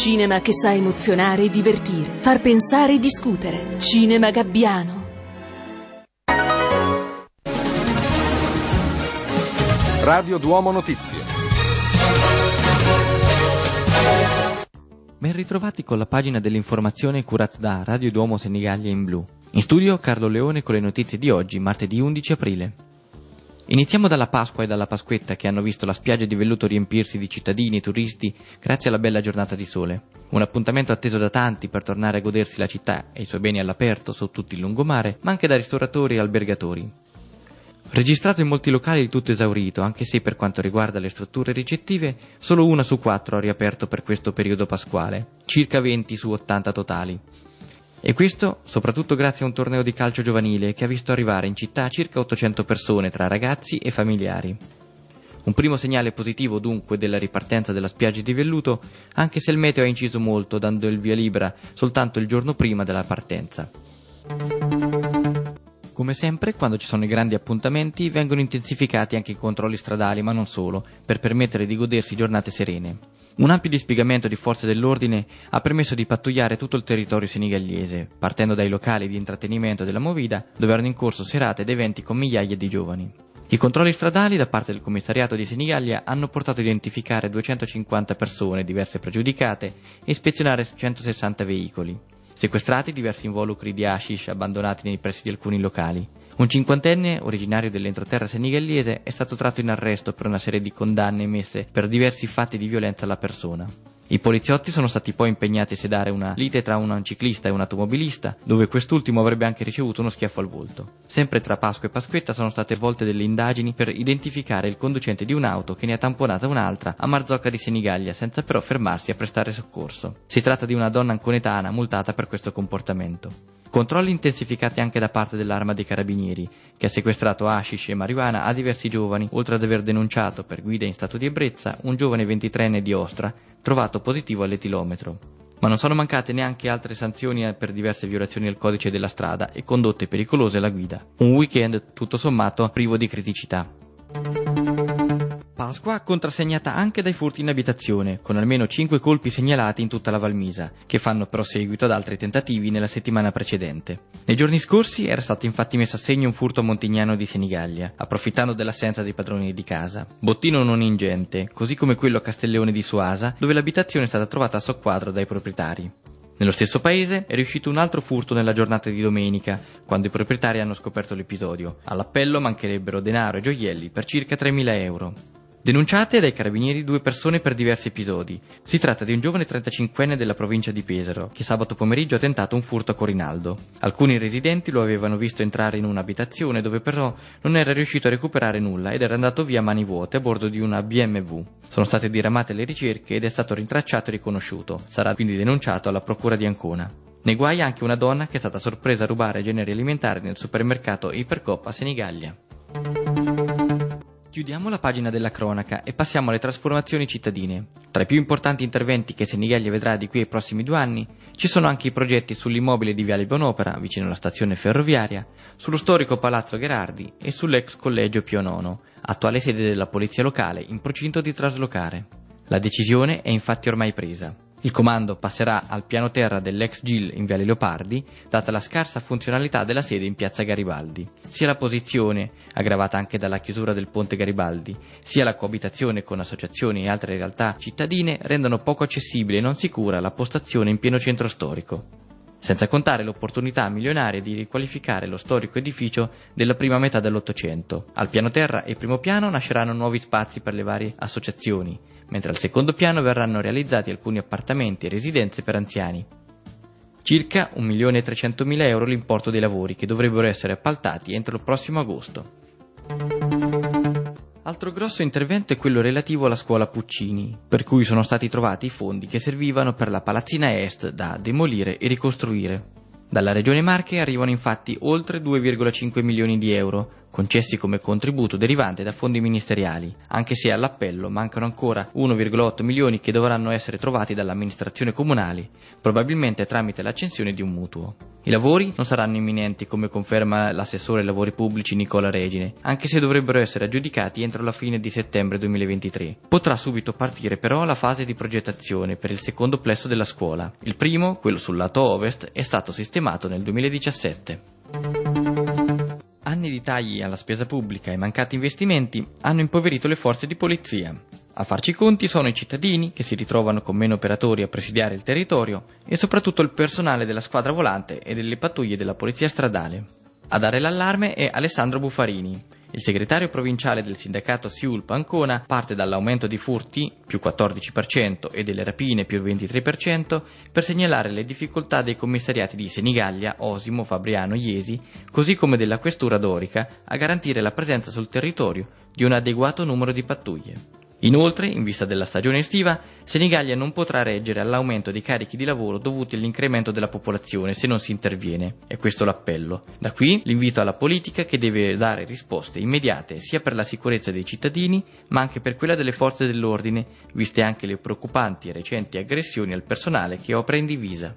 Cinema che sa emozionare e divertire, far pensare e discutere. Cinema Gabbiano. Radio Duomo Notizie. Ben ritrovati con la pagina dell'informazione curata da Radio Duomo Senigallia in blu. In studio Carlo Leone con le notizie di oggi, martedì 11 aprile. Iniziamo dalla Pasqua e dalla Pasquetta che hanno visto la spiaggia di velluto riempirsi di cittadini e turisti grazie alla bella giornata di sole. Un appuntamento atteso da tanti per tornare a godersi la città e i suoi beni all'aperto su tutto il lungomare, ma anche da ristoratori e albergatori. Registrato in molti locali il tutto esaurito, anche se per quanto riguarda le strutture ricettive, solo 1 su 4 ha riaperto per questo periodo pasquale, circa 20 su 80 totali. E questo soprattutto grazie a un torneo di calcio giovanile che ha visto arrivare in città circa 800 persone tra ragazzi e familiari. Un primo segnale positivo dunque della ripartenza della spiaggia di velluto, anche se il meteo ha inciso molto dando il via libera soltanto il giorno prima della partenza. Come sempre, quando ci sono i grandi appuntamenti, vengono intensificati anche i controlli stradali, ma non solo, per permettere di godersi giornate serene. Un ampio dispiegamento di forze dell'ordine ha permesso di pattugliare tutto il territorio senigalliese, partendo dai locali di intrattenimento della Movida, dove erano in corso serate ed eventi con migliaia di giovani. I controlli stradali da parte del commissariato di Senigallia hanno portato a identificare 250 persone diverse pregiudicate e ispezionare 160 veicoli. Sequestrati diversi involucri di hashish abbandonati nei pressi di alcuni locali. Un cinquantenne, originario dell'entroterra senigalliese, è stato tratto in arresto per una serie di condanne emesse per diversi fatti di violenza alla persona. I poliziotti sono stati poi impegnati a sedare una lite tra un ciclista e un automobilista, dove quest'ultimo avrebbe anche ricevuto uno schiaffo al volto. Sempre tra Pasqua e Pasquetta sono state svolte delle indagini per identificare il conducente di un'auto che ne ha tamponata un'altra a Marzocca di Senigallia, senza però fermarsi a prestare soccorso. Si tratta di una donna anconetana multata per questo comportamento. Controlli intensificati anche da parte dell'Arma dei Carabinieri, che ha sequestrato hashish e marijuana a diversi giovani, oltre ad aver denunciato per guida in stato di ebbrezza un giovane 23enne di Ostra, trovato positivo all'etilometro. Ma non sono mancate neanche altre sanzioni per diverse violazioni del codice della strada e condotte pericolose alla guida. Un weekend tutto sommato privo di criticità. Pasqua contrassegnata anche dai furti in abitazione, con almeno 5 colpi segnalati in tutta la Valmisa, che fanno però seguito ad altri tentativi nella settimana precedente. Nei giorni scorsi era stato infatti messo a segno un furto a Montignano di Senigallia, approfittando dell'assenza dei padroni di casa. Bottino non ingente, così come quello a Castelleone di Suasa, dove l'abitazione è stata trovata a soqquadro dai proprietari. Nello stesso paese è riuscito un altro furto nella giornata di domenica, quando i proprietari hanno scoperto l'episodio. All'appello mancherebbero denaro e gioielli per circa 3.000 euro. Denunciate dai carabinieri 2 persone per diversi episodi. Si tratta di un giovane 35enne della provincia di Pesaro, che sabato pomeriggio ha tentato un furto a Corinaldo. Alcuni residenti lo avevano visto entrare in un'abitazione dove però non era riuscito a recuperare nulla ed era andato via a mani vuote a bordo di una BMW. Sono state diramate le ricerche ed è stato rintracciato e riconosciuto. Sarà quindi denunciato alla procura di Ancona. Nei guai anche una donna che è stata sorpresa a rubare generi alimentari nel supermercato Ipercoop a Senigallia. Chiudiamo la pagina della cronaca e passiamo alle trasformazioni cittadine. Tra i più importanti interventi che Senigallia vedrà di qui ai prossimi 2 anni ci sono anche i progetti sull'immobile di Viale Bonopera, vicino alla stazione ferroviaria, sullo storico Palazzo Gherardi e sull'ex collegio Pio IX, attuale sede della polizia locale in procinto di traslocare. La decisione è infatti ormai presa. Il comando passerà al piano terra dell'ex GIL in Viale Leopardi, data la scarsa funzionalità della sede in piazza Garibaldi. Sia la posizione, aggravata anche dalla chiusura del ponte Garibaldi, sia la coabitazione con associazioni e altre realtà cittadine rendono poco accessibile e non sicura la postazione in pieno centro storico. Senza contare l'opportunità milionaria di riqualificare lo storico edificio della prima metà dell'Ottocento. Al piano terra e primo piano nasceranno nuovi spazi per le varie associazioni, mentre al secondo piano verranno realizzati alcuni appartamenti e residenze per anziani. Circa 1.300.000 euro l'importo dei lavori che dovrebbero essere appaltati entro il prossimo agosto. Altro grosso intervento è quello relativo alla scuola Puccini, per cui sono stati trovati i fondi che servivano per la palazzina est da demolire e ricostruire. Dalla Regione Marche arrivano infatti oltre 2,5 milioni di euro, concessi come contributo derivante da fondi ministeriali, anche se all'appello mancano ancora 1,8 milioni che dovranno essere trovati dall'amministrazione comunale, probabilmente tramite l'accensione di un mutuo. I lavori non saranno imminenti, come conferma l'assessore ai lavori pubblici Nicola Regine, anche se dovrebbero essere aggiudicati entro la fine di settembre 2023. Potrà subito partire però la fase di progettazione per il secondo plesso della scuola. Il primo, quello sul lato ovest, è stato sistemato nel 2017. Anni di tagli alla spesa pubblica e mancati investimenti hanno impoverito le forze di polizia. A farci i conti sono i cittadini, che si ritrovano con meno operatori a presidiare il territorio, e soprattutto il personale della squadra volante e delle pattuglie della polizia stradale. A dare l'allarme è Alessandro Buffarini. Il segretario provinciale del sindacato SIULP Ancona parte dall'aumento di furti, più 14%, e delle rapine, più 23%, per segnalare le difficoltà dei commissariati di Senigallia, Osimo, Fabriano, Iesi, così come della questura dorica, a garantire la presenza sul territorio di un adeguato numero di pattuglie. Inoltre, in vista della stagione estiva, Senigallia non potrà reggere all'aumento dei carichi di lavoro dovuti all'incremento della popolazione se non si interviene. È questo l'appello. Da qui l'invito alla politica, che deve dare risposte immediate sia per la sicurezza dei cittadini, ma anche per quella delle forze dell'ordine, viste anche le preoccupanti e recenti aggressioni al personale che opera in divisa.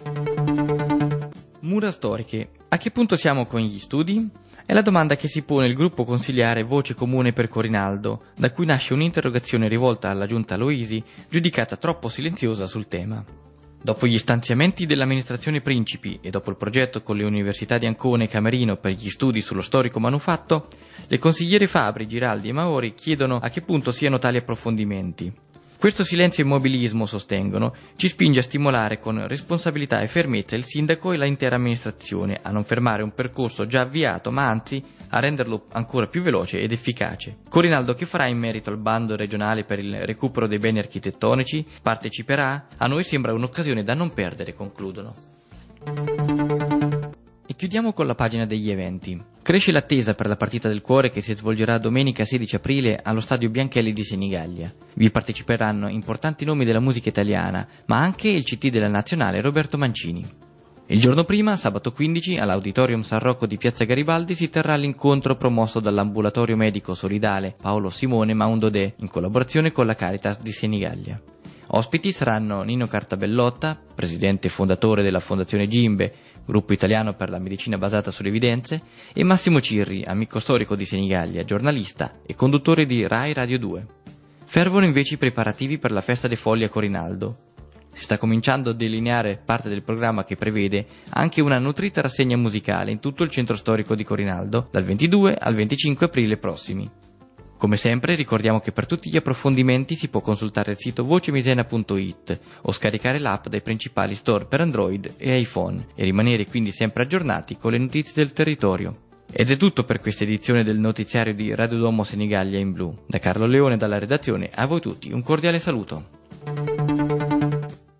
Mura storiche. A che punto siamo con gli studi? È la domanda che si pone il gruppo consiliare Voce Comune per Corinaldo, da cui nasce un'interrogazione rivolta alla giunta Loisi, giudicata troppo silenziosa sul tema. Dopo gli stanziamenti dell'amministrazione Principi e dopo il progetto con le università di Ancona e Camerino per gli studi sullo storico manufatto, le consigliere Fabri, Giraldi e Maori chiedono a che punto siano tali approfondimenti. Questo silenzio e immobilismo, sostengono, ci spinge a stimolare con responsabilità e fermezza il sindaco e l'intera amministrazione a non fermare un percorso già avviato, ma anzi a renderlo ancora più veloce ed efficace. Corinaldo che farà in merito al bando regionale per il recupero dei beni architettonici? Parteciperà? A noi sembra un'occasione da non perdere, concludono. E chiudiamo con la pagina degli eventi. Cresce l'attesa per la partita del cuore che si svolgerà domenica 16 aprile allo stadio Bianchelli di Senigallia. Vi parteciperanno importanti nomi della musica italiana, ma anche il CT della nazionale Roberto Mancini. Il giorno prima, sabato 15, all'Auditorium San Rocco di Piazza Garibaldi si terrà l'incontro promosso dall'ambulatorio medico solidale Paolo Simone Maundodè in collaborazione con la Caritas di Senigallia. Ospiti saranno Nino Cartabellotta, presidente e fondatore della Fondazione Gimbe, gruppo italiano per la medicina basata sulle evidenze, e Massimo Cirri, amico storico di Senigallia, giornalista e conduttore di Rai Radio 2. Fervono invece i preparativi per la festa dei Fogli a Corinaldo. Si sta cominciando a delineare parte del programma che prevede anche una nutrita rassegna musicale in tutto il centro storico di Corinaldo, dal 22 al 25 aprile prossimi. Come sempre ricordiamo che per tutti gli approfondimenti si può consultare il sito vocemisena.it o scaricare l'app dai principali store per Android e iPhone e rimanere quindi sempre aggiornati con le notizie del territorio. Ed è tutto per questa edizione del notiziario di Radio Duomo Senigallia in blu. Da Carlo Leone dalla redazione a voi tutti un cordiale saluto.